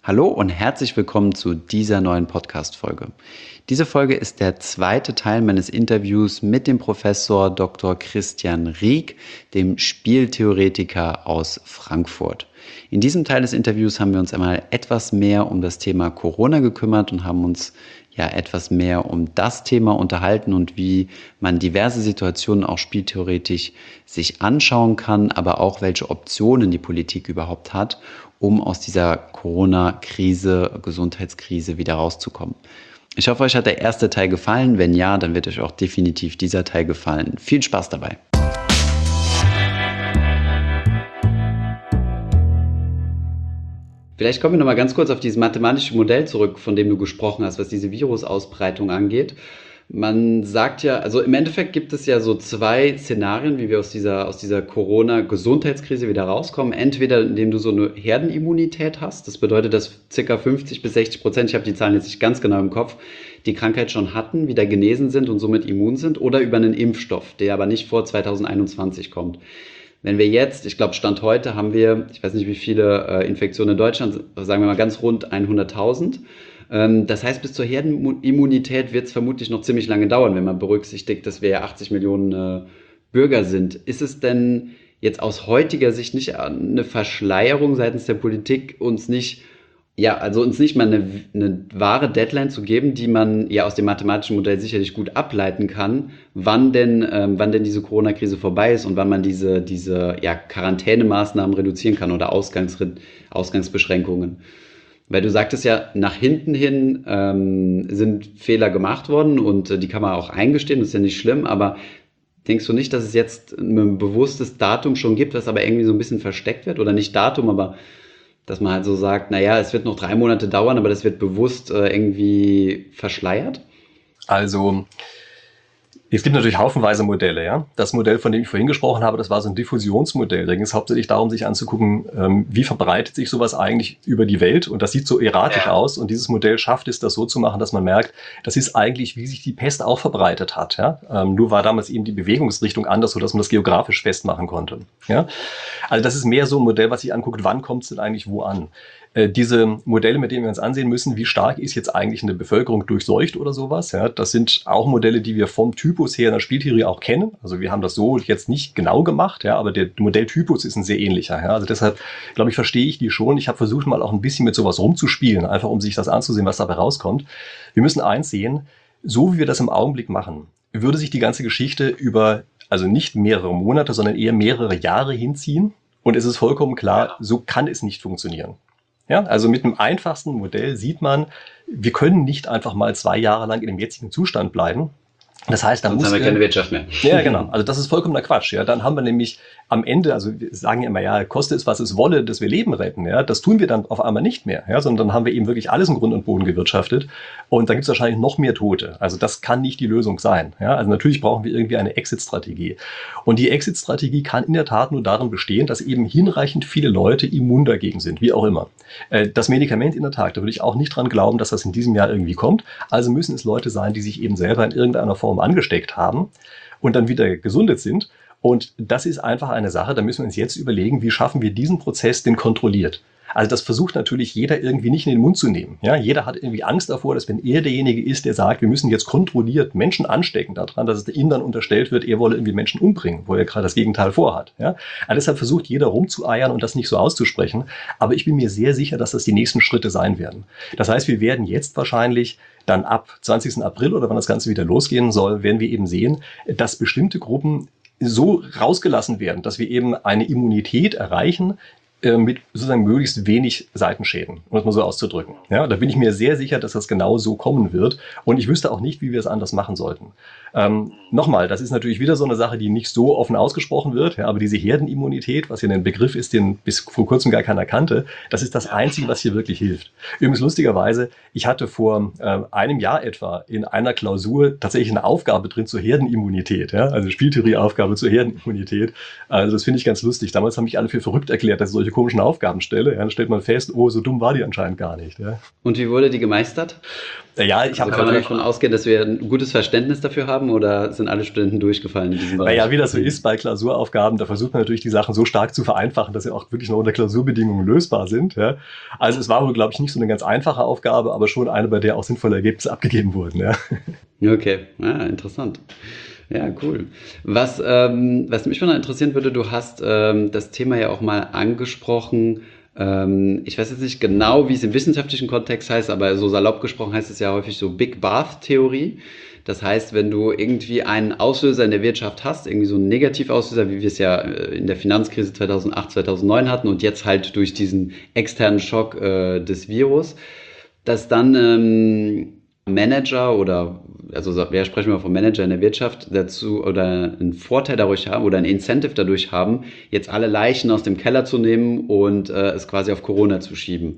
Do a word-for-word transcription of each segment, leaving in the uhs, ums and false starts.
Hallo und herzlich willkommen zu dieser neuen Podcast-Folge. Diese Folge ist der zweite Teil meines Interviews mit dem Professor Doktor Christian Rieck, dem Spieltheoretiker aus Frankfurt. In diesem Teil des Interviews haben wir uns einmal etwas mehr um das Thema Corona gekümmert und haben uns ja etwas mehr um das Thema unterhalten und wie man diverse Situationen auch spieltheoretisch sich anschauen kann, aber auch welche Optionen die Politik überhaupt hat, um aus dieser Corona-Krise, Gesundheitskrise wieder rauszukommen. Ich hoffe, euch hat der erste Teil gefallen. Wenn ja, dann wird euch auch definitiv dieser Teil gefallen. Viel Spaß dabei! Vielleicht kommen wir noch mal ganz kurz auf dieses mathematische Modell zurück, von dem du gesprochen hast, was diese Virusausbreitung angeht. Man sagt ja, also im Endeffekt gibt es ja so zwei Szenarien, wie wir aus dieser, aus dieser Corona-Gesundheitskrise wieder rauskommen. Entweder indem du so eine Herdenimmunität hast, das bedeutet, dass ca. fünfzig bis sechzig Prozent, ich habe die Zahlen jetzt nicht ganz genau im Kopf, die Krankheit schon hatten, wieder genesen sind und somit immun sind, oder über einen Impfstoff, der aber nicht vor zwanzig einundzwanzig kommt. Wenn wir jetzt, ich glaube Stand heute haben wir, ich weiß nicht wie viele äh, Infektionen in Deutschland, sagen wir mal ganz rund hunderttausend. Ähm, das heißt, bis zur Herdenimmunität wird es vermutlich noch ziemlich lange dauern, wenn man berücksichtigt, dass wir ja achtzig Millionen äh, Bürger sind. Ist es denn jetzt aus heutiger Sicht nicht eine Verschleierung seitens der Politik, uns nicht Ja, also uns nicht mal eine, eine wahre Deadline zu geben, die man ja aus dem mathematischen Modell sicherlich gut ableiten kann, wann denn, ähm, wann denn diese Corona-Krise vorbei ist und wann man diese, diese ja, Quarantänemaßnahmen reduzieren kann oder Ausgangs, Ausgangsbeschränkungen. Weil du sagtest ja, nach hinten hin ähm, sind Fehler gemacht worden und äh, die kann man auch eingestehen, das ist ja nicht schlimm, aber denkst du nicht, dass es jetzt ein bewusstes Datum schon gibt, was aber irgendwie so ein bisschen versteckt wird? Oder nicht Datum, aber dass man halt so sagt, naja, es wird noch drei Monate dauern, aber das wird bewusst äh, irgendwie verschleiert? Also, es gibt natürlich haufenweise Modelle. Ja? Das Modell, von dem ich vorhin gesprochen habe, das war so ein Diffusionsmodell. Da ging es hauptsächlich darum, sich anzugucken, ähm, wie verbreitet sich sowas eigentlich über die Welt. Und das sieht so erratisch ja. aus. Und dieses Modell schafft es, das so zu machen, dass man merkt, das ist eigentlich, wie sich die Pest auch verbreitet hat. Ja? Ähm, nur war damals eben die Bewegungsrichtung anders, sodass man das geografisch festmachen konnte. Ja? Also das ist mehr so ein Modell, was sich anguckt, wann kommt es denn eigentlich wo an. Diese Modelle, mit denen wir uns ansehen müssen, wie stark ist jetzt eigentlich eine Bevölkerung durchseucht oder sowas, ja, das sind auch Modelle, die wir vom Typus her in der Spieltheorie auch kennen. Also wir haben das so jetzt nicht genau gemacht, ja, aber der Modelltypus ist ein sehr ähnlicher. Ja. Also deshalb, glaube ich, verstehe ich die schon. Ich habe versucht, mal auch ein bisschen mit sowas rumzuspielen, einfach um sich das anzusehen, was dabei rauskommt. Wir müssen eins sehen, so wie wir das im Augenblick machen, würde sich die ganze Geschichte über, also nicht mehrere Monate, sondern eher mehrere Jahre hinziehen. Und es ist vollkommen klar, so kann es nicht funktionieren. Ja, also mit einem einfachsten Modell sieht man, wir können nicht einfach mal zwei Jahre lang in dem jetzigen Zustand bleiben. Das heißt, dann Sonst haben wir keine Wirtschaft mehr. Ja, genau. Also das ist vollkommener Quatsch. Ja, dann haben wir nämlich am Ende, also wir sagen ja immer, ja, koste es, was es wolle, dass wir Leben retten. Ja, das tun wir dann auf einmal nicht mehr. Ja, sondern dann haben wir eben wirklich alles im Grund und Boden gewirtschaftet. Und dann gibt es wahrscheinlich noch mehr Tote. Also das kann nicht die Lösung sein. Ja, also natürlich brauchen wir irgendwie eine Exit-Strategie. Und die Exit-Strategie kann in der Tat nur darin bestehen, dass eben hinreichend viele Leute immun dagegen sind, wie auch immer. Das Medikament in der Tat, da würde ich auch nicht dran glauben, dass das in diesem Jahr irgendwie kommt. Also müssen es Leute sein, die sich eben selber in irgendeiner Form angesteckt haben und dann wieder gesundet sind. Und das ist einfach eine Sache, da müssen wir uns jetzt überlegen, wie schaffen wir diesen Prozess denn kontrolliert. Also das versucht natürlich jeder irgendwie nicht in den Mund zu nehmen. Ja, jeder hat irgendwie Angst davor, dass wenn er derjenige ist, der sagt, wir müssen jetzt kontrolliert Menschen anstecken daran, dass es ihm dann unterstellt wird, er wolle irgendwie Menschen umbringen, wo er gerade das Gegenteil vorhat. Ja, also deshalb versucht jeder rumzueiern und das nicht so auszusprechen. Aber ich bin mir sehr sicher, dass das die nächsten Schritte sein werden. Das heißt, wir werden jetzt wahrscheinlich dann ab zwanzigsten April oder wann das Ganze wieder losgehen soll, werden wir eben sehen, dass bestimmte Gruppen so rausgelassen werden, dass wir eben eine Immunität erreichen, mit sozusagen möglichst wenig Seitenschäden, um es mal so auszudrücken. Ja, da bin ich mir sehr sicher, dass das genau so kommen wird. Und ich wüsste auch nicht, wie wir es anders machen sollten. Ähm, Nochmal, das ist natürlich wieder so eine Sache, die nicht so offen ausgesprochen wird. Ja, aber diese Herdenimmunität, was ja ein Begriff ist, den bis vor kurzem gar keiner kannte, das ist das Einzige, was hier wirklich hilft. Übrigens lustigerweise, ich hatte vor äh, einem Jahr etwa in einer Klausur tatsächlich eine Aufgabe drin zur Herdenimmunität. Ja, also Spieltheorieaufgabe zur Herdenimmunität. Also das finde ich ganz lustig. Damals haben mich alle für verrückt erklärt, dass ich solche komischen Aufgaben stelle, ja, dann stellt man fest, oh, so dumm war die anscheinend gar nicht. Ja. Und wie wurde die gemeistert? Ja, ich Also habe kann man davon ausgehen, dass wir ein gutes Verständnis dafür haben oder sind alle Studenten durchgefallen in diesem Bereich? Naja, wie das so ist bei Klausuraufgaben, da versucht man natürlich die Sachen so stark zu vereinfachen, dass sie auch wirklich noch unter Klausurbedingungen lösbar sind. Ja. Also es war wohl, glaube ich, nicht so eine ganz einfache Aufgabe, aber schon eine, bei der auch sinnvolle Ergebnisse abgegeben wurden. Ja. Okay, ja, interessant. Ja, cool. Was, ähm, was mich mal interessieren würde, du hast ähm, das Thema ja auch mal angesprochen. Ähm, ich weiß jetzt nicht genau, wie es im wissenschaftlichen Kontext heißt, aber so salopp gesprochen heißt es ja häufig so Big Bath-Theorie. Das heißt, wenn du irgendwie einen Auslöser in der Wirtschaft hast, irgendwie so einen Negativauslöser, wie wir es ja in der Finanzkrise zweitausendacht, zweitausendneun hatten und jetzt halt durch diesen externen Schock äh, des Virus, dass dann ähm, Manager oder, also wir sprechen mal vom Manager in der Wirtschaft, dazu oder einen Vorteil dadurch haben oder ein Incentive dadurch haben, jetzt alle Leichen aus dem Keller zu nehmen und äh, es quasi auf Corona zu schieben.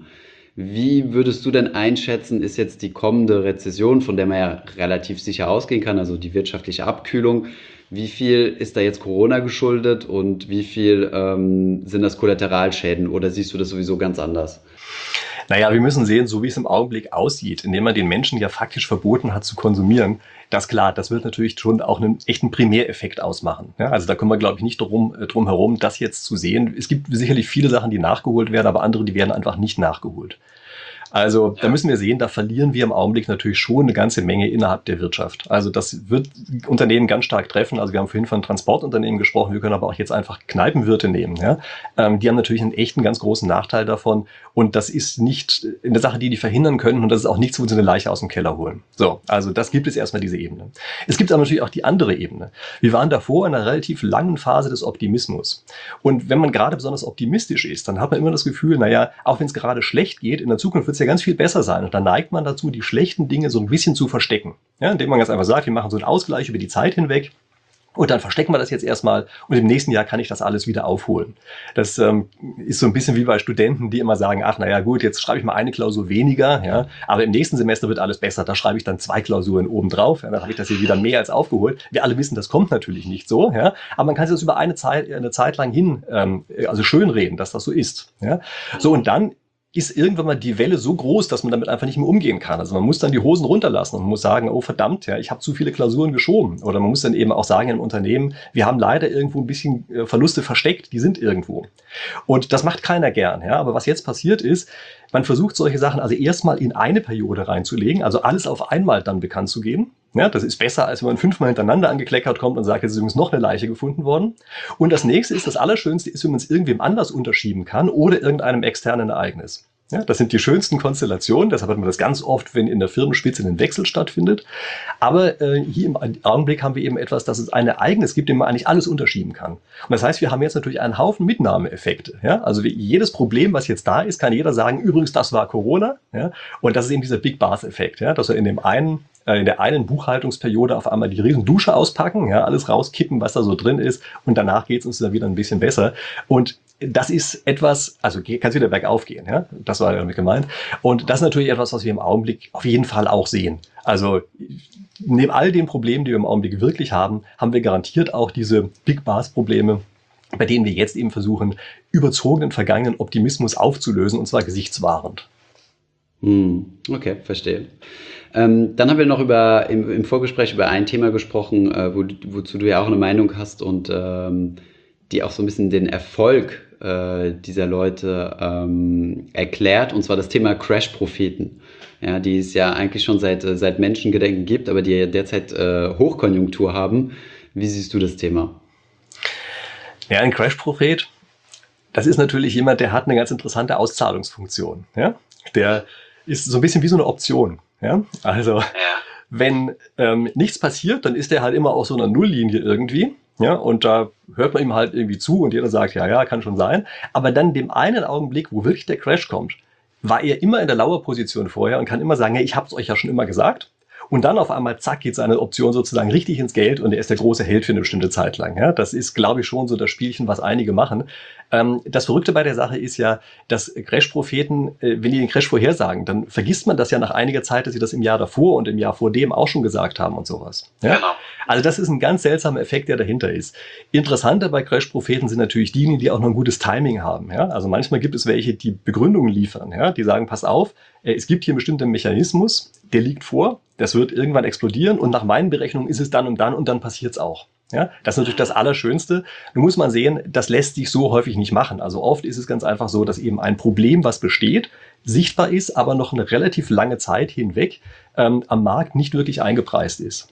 Wie würdest du denn einschätzen, ist jetzt die kommende Rezession, von der man ja relativ sicher ausgehen kann, also die wirtschaftliche Abkühlung, wie viel ist da jetzt Corona geschuldet und wie viel ähm, sind das Kollateralschäden oder siehst du das sowieso ganz anders? Naja, wir müssen sehen, so wie es im Augenblick aussieht, indem man den Menschen ja faktisch verboten hat zu konsumieren, das klar, das wird natürlich schon auch einen echten Primäreffekt ausmachen. Ja, also da kommen wir, glaube ich, nicht drum, drum herum, das jetzt zu sehen. Es gibt sicherlich viele Sachen, die nachgeholt werden, aber andere, die werden einfach nicht nachgeholt. Also da müssen wir sehen, da verlieren wir im Augenblick natürlich schon eine ganze Menge innerhalb der Wirtschaft. Also das wird Unternehmen ganz stark treffen. Also wir haben vorhin von Transportunternehmen gesprochen, wir können aber auch jetzt einfach Kneipenwirte nehmen. Ja? Ähm, die haben natürlich einen echten ganz großen Nachteil davon und das ist nicht eine Sache, die die verhindern können und das ist auch nichts, wo sie eine Leiche aus dem Keller holen. So, also das gibt es erstmal, diese Ebene. Es gibt aber natürlich auch die andere Ebene. Wir waren davor in einer relativ langen Phase des Optimismus. Und wenn man gerade besonders optimistisch ist, dann hat man immer das Gefühl, naja, auch wenn es gerade schlecht geht, in der Zukunft wird es ja ganz viel besser sein. Und dann neigt man dazu, die schlechten Dinge so ein bisschen zu verstecken. Ja, indem man ganz einfach sagt, wir machen so einen Ausgleich über die Zeit hinweg. Und dann verstecken wir das jetzt erstmal und im nächsten Jahr kann ich das alles wieder aufholen. Das ähm, ist so ein bisschen wie bei Studenten, die immer sagen, ach naja gut, jetzt schreibe ich mal eine Klausur weniger, ja, aber im nächsten Semester wird alles besser, da schreibe ich dann zwei Klausuren obendrauf, ja, dann habe ich das hier wieder mehr als aufgeholt. Wir alle wissen, das kommt natürlich nicht so, ja, aber man kann sich das über eine Zeit, eine Zeit lang hin, ähm, also schönreden, dass das so ist. Ja. So und dann ist irgendwann mal die Welle so groß, dass man damit einfach nicht mehr umgehen kann. Also man muss dann die Hosen runterlassen und man muss sagen, oh verdammt, ja, ich habe zu viele Klausuren geschoben. Oder man muss dann eben auch sagen im Unternehmen, wir haben leider irgendwo ein bisschen Verluste versteckt, die sind irgendwo. Und das macht keiner gern. Ja. Aber was jetzt passiert ist, man versucht solche Sachen also erstmal in eine Periode reinzulegen, also alles auf einmal dann bekannt zu geben. Ja, das ist besser, als wenn man fünfmal hintereinander angekleckert kommt und sagt, jetzt ist übrigens noch eine Leiche gefunden worden. Und das nächste ist, das Allerschönste ist, wenn man es irgendwem anders unterschieben kann oder irgendeinem externen Ereignis. Ja, das sind die schönsten Konstellationen, deshalb hat man das ganz oft, wenn in der Firmenspitze ein Wechsel stattfindet. Aber äh, hier im Augenblick haben wir eben etwas, dass es ein Ereignis gibt, dem man eigentlich alles unterschieben kann. Und das heißt, wir haben jetzt natürlich einen Haufen Mitnahmeeffekte. Ja? Also wie jedes Problem, was jetzt da ist, kann jeder sagen, übrigens, das war Corona. Ja? Und das ist eben dieser Big Bath-Effekt, ja? Dass wir in dem einen in der einen Buchhaltungsperiode auf einmal die riesen Dusche auspacken, ja, alles rauskippen, was da so drin ist und danach geht es uns dann wieder ein bisschen besser. Und das ist etwas, also kann es wieder bergauf gehen, ja, das war damit gemeint. Und das ist natürlich etwas, was wir im Augenblick auf jeden Fall auch sehen. Also neben all den Problemen, die wir im Augenblick wirklich haben, haben wir garantiert auch diese Big Bath-Probleme, bei denen wir jetzt eben versuchen, überzogenen vergangenen Optimismus aufzulösen und zwar gesichtswahrend. Okay, verstehe. Ähm, dann haben wir noch über, im, im Vorgespräch über ein Thema gesprochen, äh, wo, wozu du ja auch eine Meinung hast und ähm, die auch so ein bisschen den Erfolg äh, dieser Leute ähm, erklärt, und zwar das Thema Crash-Propheten. Ja, die es ja eigentlich schon seit, seit Menschengedenken gibt, aber die derzeit äh, Hochkonjunktur haben. Wie siehst du das Thema? Ja, ein Crash-Prophet, das ist natürlich jemand, der hat eine ganz interessante Auszahlungsfunktion. Ja? Der ist so ein bisschen wie so eine Option. Ja? Also, ja. wenn ähm, nichts passiert, dann ist der halt immer auf so einer Nulllinie irgendwie. Ja? Und da hört man ihm halt irgendwie zu und jeder sagt, ja, ja, kann schon sein. Aber dann in dem einen Augenblick, wo wirklich der Crash kommt, war er immer in der Lauerposition vorher und kann immer sagen, ja, ich habe es euch ja schon immer gesagt. Und dann auf einmal, zack, geht seine Option sozusagen richtig ins Geld und er ist der große Held für eine bestimmte Zeit lang. Ja, das ist, glaube ich, schon so das Spielchen, was einige machen. Ähm, das Verrückte bei der Sache ist ja, dass Crash-Propheten, äh, wenn die den Crash vorhersagen, dann vergisst man das ja nach einiger Zeit, dass sie das im Jahr davor und im Jahr vor dem auch schon gesagt haben und sowas. Ja? Genau. Also das ist ein ganz seltsamer Effekt, der dahinter ist. Interessanter bei Crash-Propheten sind natürlich diejenigen, die auch noch ein gutes Timing haben. Ja? Also manchmal gibt es welche, die Begründungen liefern. Ja? Die sagen, pass auf, äh, es gibt hier einen bestimmten Mechanismus, der liegt vor, das wird irgendwann explodieren und nach meinen Berechnungen ist es dann und dann und dann passiert es auch. Ja, das ist natürlich das Allerschönste. Nun muss man sehen, das lässt sich so häufig nicht machen. Also oft ist es ganz einfach so, dass eben ein Problem, was besteht, sichtbar ist, aber noch eine relativ lange Zeit hinweg ähm, am Markt nicht wirklich eingepreist ist.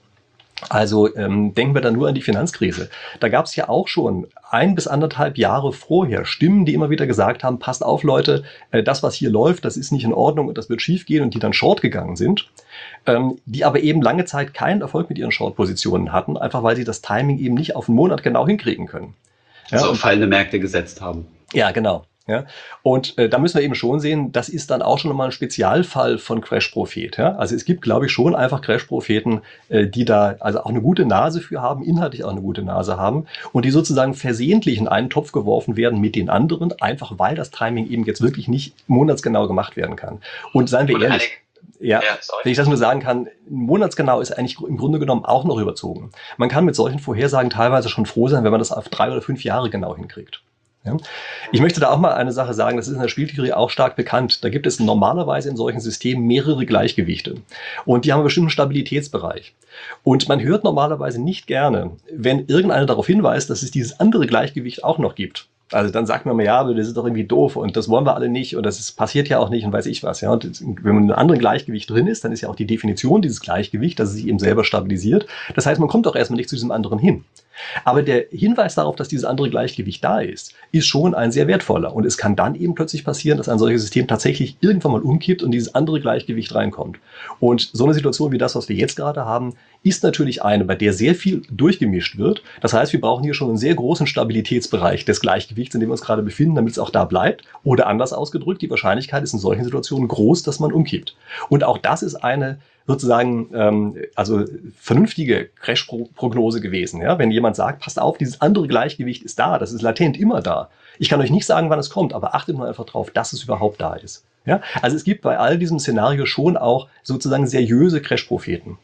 Also ähm, denken wir da nur an die Finanzkrise. Da gab es ja auch schon ein bis anderthalb Jahre vorher Stimmen, die immer wieder gesagt haben, passt auf Leute, äh, das was hier läuft, das ist nicht in Ordnung und das wird schief gehen und die dann short gegangen sind, ähm, die aber eben lange Zeit keinen Erfolg mit ihren Short-Positionen hatten, einfach weil sie das Timing eben nicht auf einen Monat genau hinkriegen können. Ja, also auf fallende Märkte gesetzt haben. Ja, genau. Ja, und äh, da müssen wir eben schon sehen, das ist dann auch schon nochmal ein Spezialfall von Crash-Prophet. Ja? Also es gibt, glaube ich, schon einfach Crash-Propheten, äh, die da also auch eine gute Nase für haben, inhaltlich auch eine gute Nase haben und die sozusagen versehentlich in einen Topf geworfen werden mit den anderen, einfach weil das Timing eben jetzt wirklich nicht monatsgenau gemacht werden kann. Und seien wir ehrlich, ja, ja, wenn ich das nur sagen kann, monatsgenau ist eigentlich im Grunde genommen auch noch überzogen. Man kann mit solchen Vorhersagen teilweise schon froh sein, wenn man das auf drei oder fünf Jahre genau hinkriegt. Ja. Ich möchte da auch mal eine Sache sagen, das ist in der Spieltheorie auch stark bekannt. Da gibt es normalerweise in solchen Systemen mehrere Gleichgewichte. Und die haben einen bestimmten Stabilitätsbereich. Und man hört normalerweise nicht gerne, wenn irgendeiner darauf hinweist, dass es dieses andere Gleichgewicht auch noch gibt. Also dann sagt man mal, ja, aber das ist doch irgendwie doof und das wollen wir alle nicht und das ist, passiert ja auch nicht und weiß ich was. Ja. Und wenn man in einem anderen Gleichgewicht drin ist, dann ist ja auch die Definition dieses Gleichgewichts, dass es sich eben selber stabilisiert. Das heißt, man kommt auch erstmal nicht zu diesem anderen hin. Aber der Hinweis darauf, dass dieses andere Gleichgewicht da ist, ist schon ein sehr wertvoller. Und es kann dann eben plötzlich passieren, dass ein solches System tatsächlich irgendwann mal umkippt und dieses andere Gleichgewicht reinkommt. Und so eine Situation wie das, was wir jetzt gerade haben, ist natürlich eine, bei der sehr viel durchgemischt wird. Das heißt, wir brauchen hier schon einen sehr großen Stabilitätsbereich des Gleichgewichts, in dem wir uns gerade befinden, damit es auch da bleibt. Oder anders ausgedrückt, die Wahrscheinlichkeit ist in solchen Situationen groß, dass man umkippt. Und auch das ist eine sozusagen ähm, also vernünftige Crash-Prognose gewesen. Ja? Wenn jemand sagt, passt auf, dieses andere Gleichgewicht ist da, das ist latent immer da. Ich kann euch nicht sagen, wann es kommt, aber achtet mal einfach drauf, dass es überhaupt da ist. Ja? Also es gibt bei all diesem Szenario schon auch sozusagen seriöse Crash-Propheten.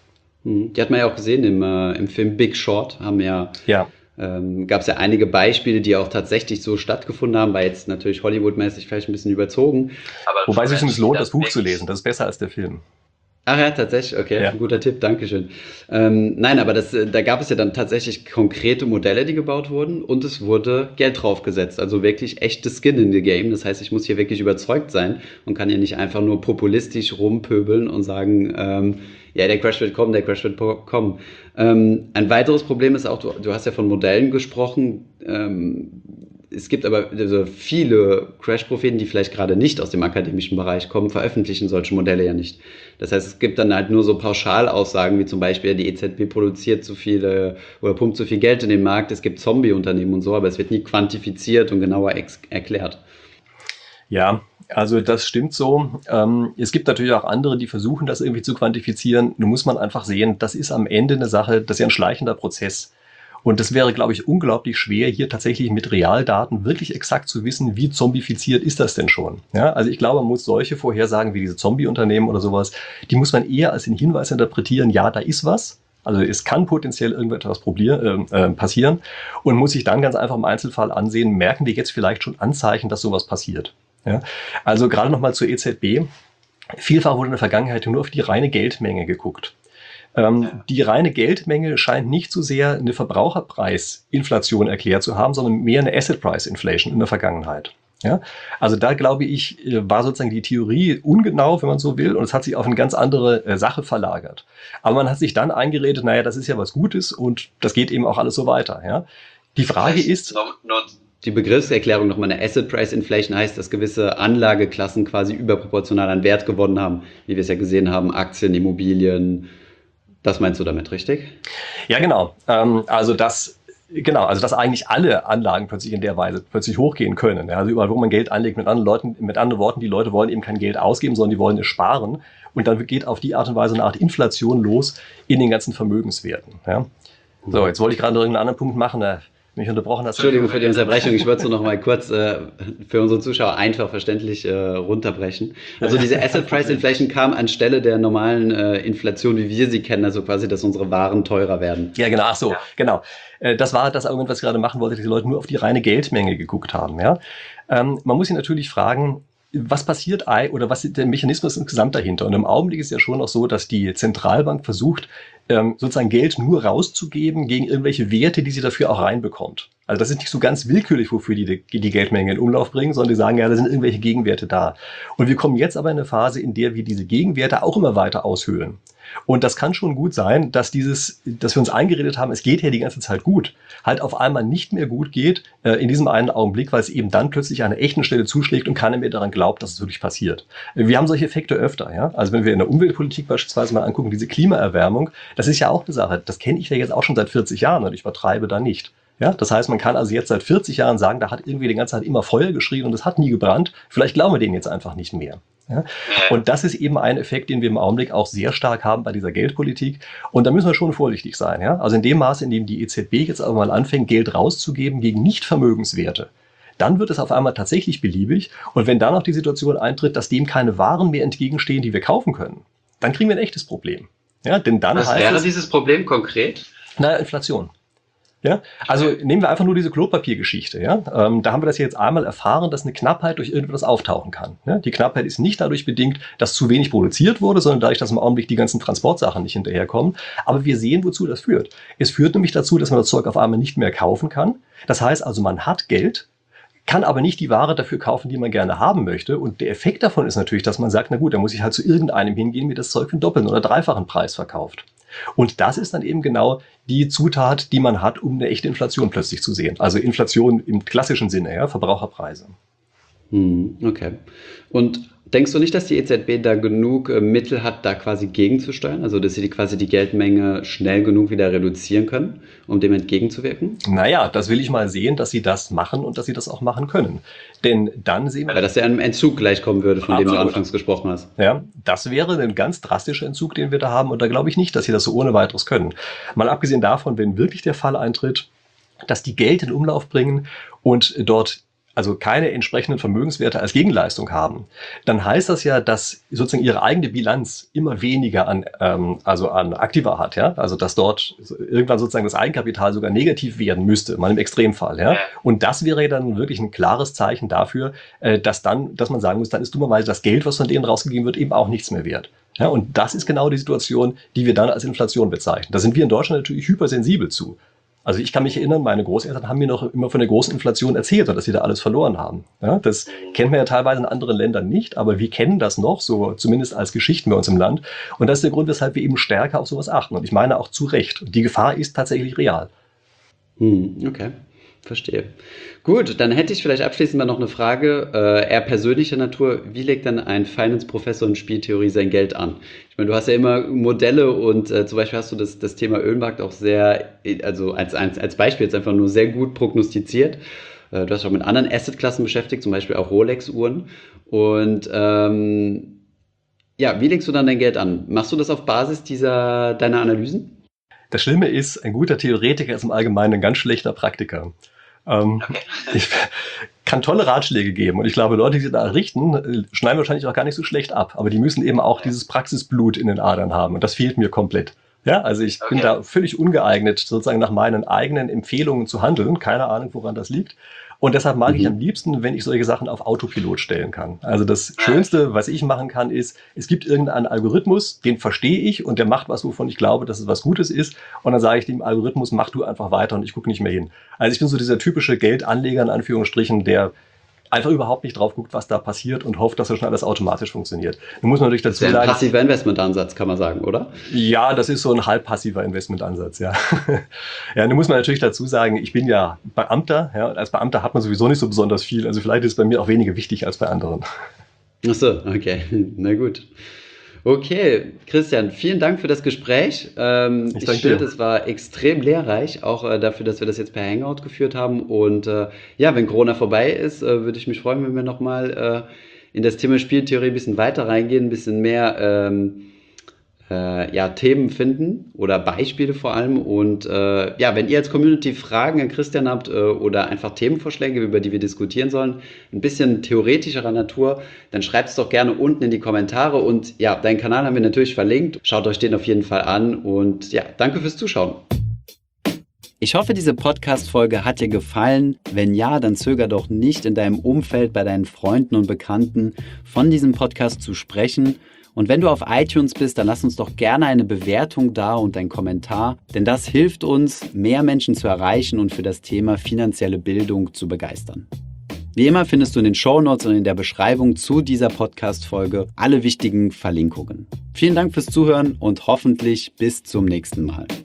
Die hat man ja auch gesehen im, äh, im Film Big Short, haben ja, ja. ähm, gab es ja einige Beispiele, die auch tatsächlich so stattgefunden haben, war jetzt natürlich Hollywood-mäßig vielleicht ein bisschen überzogen. Aber wobei sich es lohnt, das Buch zu lesen, das ist besser als der Film. Ach ja, tatsächlich, okay, ja. Ein guter Tipp, dankeschön. Ähm, nein, aber das, da gab es ja dann tatsächlich konkrete Modelle, die gebaut wurden und es wurde Geld draufgesetzt, also wirklich echte Skin in the Game. Das heißt, ich muss hier wirklich überzeugt sein und kann hier nicht einfach nur populistisch rumpöbeln und sagen, ähm, ja, der Crash wird kommen, der Crash wird kommen. Ähm, ein weiteres Problem ist auch, du, du hast ja von Modellen gesprochen, ähm, es gibt aber also viele Crash-Propheten, die vielleicht gerade nicht aus dem akademischen Bereich kommen, veröffentlichen solche Modelle ja nicht. Das heißt, es gibt dann halt nur so Pauschalaussagen, wie zum Beispiel die E Z B produziert zu viele oder pumpt zu viel Geld in den Markt, es gibt Zombie-Unternehmen und so, aber es wird nie quantifiziert und genauer erklärt. Ja, also das stimmt so. Ähm, es gibt natürlich auch andere, die versuchen, das irgendwie zu quantifizieren. Nun muss man einfach sehen, das ist am Ende eine Sache, das ist ja ein schleichender Prozess. Und das wäre, glaube ich, unglaublich schwer, hier tatsächlich mit Realdaten wirklich exakt zu wissen, wie zombifiziert ist das denn schon. Ja, also ich glaube, man muss solche Vorhersagen wie diese Zombie-Unternehmen oder sowas, die muss man eher als den Hinweis interpretieren, ja, da ist was. Also es kann potenziell irgendetwas probieren, äh, passieren und muss sich dann ganz einfach im Einzelfall ansehen, merken wir jetzt vielleicht schon Anzeichen, dass sowas passiert. Ja, also gerade nochmal zur E Z B. Vielfach wurde in der Vergangenheit nur auf die reine Geldmenge geguckt. Ähm, die reine Geldmenge scheint nicht so sehr eine Verbraucherpreisinflation erklärt zu haben, sondern mehr eine Asset Price Inflation in der Vergangenheit. Ja? Also da glaube ich, war sozusagen die Theorie ungenau, wenn man so will, und es hat sich auf eine ganz andere äh, Sache verlagert. Aber man hat sich dann eingeredet, naja, das ist ja was Gutes und das geht eben auch alles so weiter. Ja? Die Frage ist... Die Begriffserklärung nochmal, eine Asset Price Inflation heißt, dass gewisse Anlageklassen quasi überproportional an Wert gewonnen haben, wie wir es ja gesehen haben, Aktien, Immobilien. Das meinst du damit, richtig? Ja, genau. Ähm, also dass Genau, also dass eigentlich alle Anlagen plötzlich in der Weise plötzlich hochgehen können. Ja, also überall, wo man Geld anlegt, mit anderen Leuten, mit anderen Worten, die Leute wollen eben kein Geld ausgeben, sondern die wollen es sparen. Und dann geht auf die Art und Weise eine Art Inflation los in den ganzen Vermögenswerten. Ja. So, jetzt wollte ich gerade noch irgendeinen anderen Punkt machen. Da mich unterbrochen hast. Entschuldigung für die Unterbrechung. Ich wollte es nur noch mal kurz äh, für unsere Zuschauer einfach verständlich äh, runterbrechen. Also diese Asset Price Inflation kam anstelle der normalen äh, Inflation, wie wir sie kennen, also quasi, dass unsere Waren teurer werden. Ja, genau. Ach so, ja. Genau. Äh, das war das Argument, was ich gerade machen wollte, dass die Leute nur auf die reine Geldmenge geguckt haben. Ja? Ähm, man muss sich natürlich fragen, was passiert oder was ist der Mechanismus insgesamt dahinter? Und im Augenblick ist es ja schon auch so, dass die Zentralbank versucht, sozusagen Geld nur rauszugeben gegen irgendwelche Werte, die sie dafür auch reinbekommt. Also das ist nicht so ganz willkürlich, wofür die die Geldmenge in Umlauf bringen, sondern die sagen, ja, da sind irgendwelche Gegenwerte da. Und wir kommen jetzt aber in eine Phase, in der wir diese Gegenwerte auch immer weiter aushöhlen. Und das kann schon gut sein, dass dieses, dass wir uns eingeredet haben, es geht ja die ganze Zeit gut, halt auf einmal nicht mehr gut geht äh, in diesem einen Augenblick, weil es eben dann plötzlich an einer echten Stelle zuschlägt und keiner mehr daran glaubt, dass es wirklich passiert. Wir haben solche Effekte öfter, ja. Also wenn wir in der Umweltpolitik beispielsweise mal angucken, diese Klimaerwärmung, das ist ja auch eine Sache. Das kenne ich ja jetzt auch schon seit vierzig Jahren und ich übertreibe da nicht. Ja, das heißt, man kann also jetzt seit vierzig Jahren sagen, da hat irgendwie die ganze Zeit immer Feuer geschrien und es hat nie gebrannt. Vielleicht glauben wir denen jetzt einfach nicht mehr. Ja? Und das ist eben ein Effekt, den wir im Augenblick auch sehr stark haben bei dieser Geldpolitik. Und da müssen wir schon vorsichtig sein. Ja? Also in dem Maße, in dem die E Z B jetzt aber mal anfängt, Geld rauszugeben gegen Nichtvermögenswerte, dann wird es auf einmal tatsächlich beliebig. Und wenn dann auch die Situation eintritt, dass dem keine Waren mehr entgegenstehen, die wir kaufen können, dann kriegen wir ein echtes Problem. Ja? Denn dann Was heißt wäre es, dieses Problem konkret? Naja, Inflation. Ja, also nehmen wir einfach nur diese Klopapiergeschichte. Ja, ähm, da haben wir das jetzt einmal erfahren, dass eine Knappheit durch irgendetwas auftauchen kann. Ja, die Knappheit ist nicht dadurch bedingt, dass zu wenig produziert wurde, sondern dadurch, dass im Augenblick die ganzen Transportsachen nicht hinterherkommen. Aber wir sehen, wozu das führt. Es führt nämlich dazu, dass man das Zeug auf einmal nicht mehr kaufen kann. Das heißt also, man hat Geld, kann aber nicht die Ware dafür kaufen, die man gerne haben möchte. Und der Effekt davon ist natürlich, dass man sagt, na gut, dann muss ich halt zu irgendeinem hingehen, mir das Zeug für einen doppelten oder dreifachen Preis verkauft. Und das ist dann eben genau die Zutat, die man hat, um eine echte Inflation plötzlich zu sehen. Also Inflation im klassischen Sinne, ja, Verbraucherpreise. Hm, okay. Und denkst du nicht, dass die E Z B da genug äh, Mittel hat, da quasi gegenzusteuern? Also, dass sie die, quasi die Geldmenge schnell genug wieder reduzieren können, um dem entgegenzuwirken? Naja, das will ich mal sehen, dass sie das machen und dass sie das auch machen können. Denn dann sehen wir... Weil das ja einem Entzug gleichkommen würde, von Absolut. dem du anfangs gesprochen hast. Ja, das wäre ein ganz drastischer Entzug, den wir da haben. Und da glaube ich nicht, dass sie das so ohne weiteres können. Mal abgesehen davon, wenn wirklich der Fall eintritt, dass die Geld in Umlauf bringen und dort also keine entsprechenden Vermögenswerte als Gegenleistung haben, dann heißt das ja, dass sozusagen ihre eigene Bilanz immer weniger an, ähm, also an Aktiva hat, ja, also dass dort irgendwann sozusagen das Eigenkapital sogar negativ werden müsste, mal im Extremfall, ja, und das wäre ja dann wirklich ein klares Zeichen dafür, äh, dass dann, dass man sagen muss, dann ist dummerweise das Geld, was von denen rausgegeben wird, eben auch nichts mehr wert. Ja, und das ist genau die Situation, die wir dann als Inflation bezeichnen. Da sind wir in Deutschland natürlich hypersensibel zu. Also ich kann mich erinnern, meine Großeltern haben mir noch immer von der großen Inflation erzählt, dass sie da alles verloren haben. Ja, das kennt man ja teilweise in anderen Ländern nicht, aber wir kennen das noch, so zumindest als Geschichten bei uns im Land. Und das ist der Grund, weshalb wir eben stärker auf sowas achten. Und ich meine auch zu Recht. Die Gefahr ist tatsächlich real. Hm, okay, verstehe. Gut, dann hätte ich vielleicht abschließend mal noch eine Frage, äh, eher persönlicher Natur. Wie legt dann ein Finance-Professor in Spieltheorie sein Geld an? Ich meine, du hast ja immer Modelle und äh, zum Beispiel hast du das, das Thema Ölmarkt auch sehr, also als, als, als Beispiel jetzt einfach nur sehr gut prognostiziert. Äh, du hast dich auch mit anderen Assetklassen beschäftigt, zum Beispiel auch Rolex-Uhren. Und ähm, ja, wie legst du dann dein Geld an? Machst du das auf Basis dieser deiner Analysen? Das Schlimme ist, ein guter Theoretiker ist im Allgemeinen ein ganz schlechter Praktiker. Ähm, okay. Ich kann tolle Ratschläge geben und ich glaube, Leute, die sich da richten, schneiden wahrscheinlich auch gar nicht so schlecht ab, aber die müssen eben auch dieses Praxisblut in den Adern haben und das fehlt mir komplett. Ja, also ich okay. bin da völlig ungeeignet, sozusagen nach meinen eigenen Empfehlungen zu handeln, keine Ahnung, woran das liegt. Und deshalb mag mhm. ich am liebsten, wenn ich solche Sachen auf Autopilot stellen kann. Also das Schönste, was ich machen kann, ist, es gibt irgendeinen Algorithmus, den verstehe ich und der macht was, wovon ich glaube, dass es was Gutes ist. Und dann sage ich dem Algorithmus, mach du einfach weiter und ich gucke nicht mehr hin. Also ich bin so dieser typische Geldanleger in Anführungsstrichen, der einfach überhaupt nicht drauf guckt, was da passiert und hofft, dass das schon alles automatisch funktioniert. Nun muss man natürlich dazu sagen... Das ist ein passiver Investmentansatz, kann man sagen, oder? Ja, das ist so ein halb passiver Investmentansatz, ja. Ja, nun muss man natürlich dazu sagen, ich bin ja Beamter, ja, und als Beamter hat man sowieso nicht so besonders viel, also vielleicht ist es bei mir auch weniger wichtig als bei anderen. Ach so, okay, na gut. Okay, Christian, vielen Dank für das Gespräch. Ähm, Ich ich danke finde, dir. es war extrem lehrreich, auch äh, dafür, dass wir das jetzt per Hangout geführt haben. Und äh, ja, wenn Corona vorbei ist, äh, würde ich mich freuen, wenn wir nochmal äh, in das Thema Spieltheorie ein bisschen weiter reingehen, ein bisschen mehr ähm, äh, ja, Themen finden oder Beispiele vor allem. Und äh, ja, wenn ihr als Community Fragen an Christian habt äh, oder einfach Themenvorschläge, über die wir diskutieren sollen, ein bisschen theoretischerer Natur, dann schreibt es doch gerne unten in die Kommentare. Und ja, deinen Kanal haben wir natürlich verlinkt. Schaut euch den auf jeden Fall an. Und ja, danke fürs Zuschauen. Ich hoffe, diese Podcast-Folge hat dir gefallen. Wenn ja, dann zöger doch nicht, in deinem Umfeld, bei deinen Freunden und Bekannten von diesem Podcast zu sprechen. Und wenn du auf iTunes bist, dann lass uns doch gerne eine Bewertung da und einen Kommentar, denn das hilft uns, mehr Menschen zu erreichen und für das Thema finanzielle Bildung zu begeistern. Wie immer findest du in den Shownotes und in der Beschreibung zu dieser Podcast-Folge alle wichtigen Verlinkungen. Vielen Dank fürs Zuhören und hoffentlich bis zum nächsten Mal.